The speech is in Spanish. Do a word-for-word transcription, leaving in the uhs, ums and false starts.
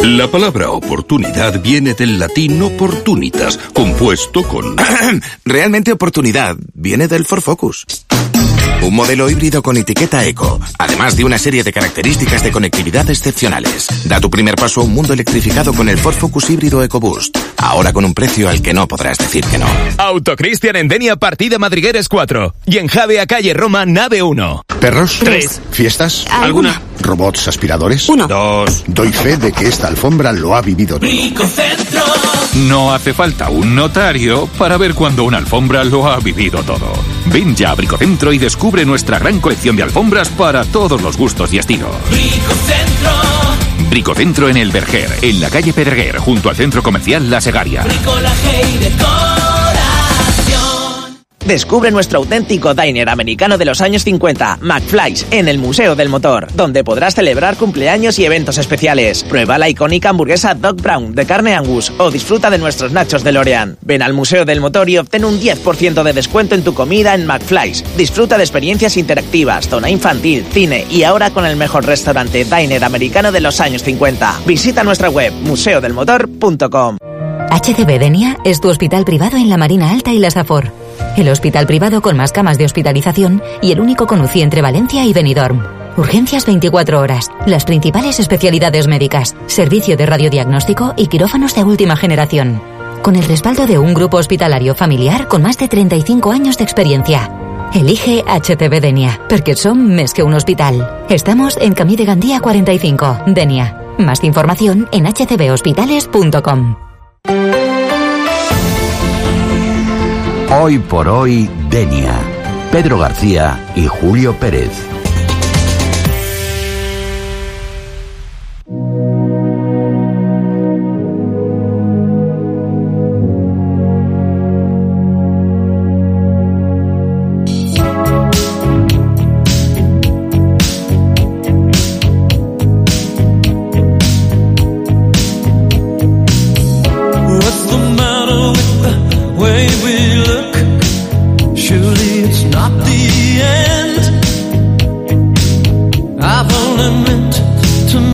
La palabra oportunidad viene del latín opportunitas, compuesto con... Realmente oportunidad viene del Ford Focus. Un modelo híbrido con etiqueta eco, además de una serie de características de conectividad excepcionales. Da tu primer paso a un mundo electrificado con el Ford Focus híbrido EcoBoost. Ahora con un precio al que no podrás decir que no. Autocristian en Denia, partida Madrigueres cuatro. Y en Javea, calle Roma, nave uno. ¿Perros? Tres. ¿Fiestas? ¿Alguna? ¿Robots aspiradores? Uno. Dos. Doy fe de que esta alfombra lo ha vivido todo. Bricocentro. No hace falta un notario para ver cuando una alfombra lo ha vivido todo. Ven ya a Bricocentro y descubre nuestra gran colección de alfombras para todos los gustos y estilos. Bricocentro. Bricocentro en el Verger, en la calle Pedreguer, junto al centro comercial La Segaria. Bricolaje y decoración. Descubre nuestro auténtico diner americano de los años cincuenta, McFly's, en el Museo del Motor, donde podrás celebrar cumpleaños y eventos especiales. Prueba la icónica hamburguesa Doc Brown de carne Angus o disfruta de nuestros nachos de Lorian. Ven al Museo del Motor y obtén un diez por ciento de descuento en tu comida en McFly's. Disfruta de experiencias interactivas, zona infantil, cine y ahora con el mejor restaurante diner americano de los años cincuenta. Visita nuestra web museo del motor punto com. H C B Denia es tu hospital privado en la Marina Alta y la Safor. El hospital privado con más camas de hospitalización y el único con U C I entre Valencia y Benidorm. Urgencias veinticuatro horas, las principales especialidades médicas, servicio de radiodiagnóstico y quirófanos de última generación. Con el respaldo de un grupo hospitalario familiar con más de treinta y cinco años de experiencia. Elige H C B Denia, porque som més que un hospital. Estamos en Camí de Gandía cuarenta y cinco, Denia. Más información en h c b hospitales punto com. Hoy por hoy, Denia. Pedro García y Julio Pérez.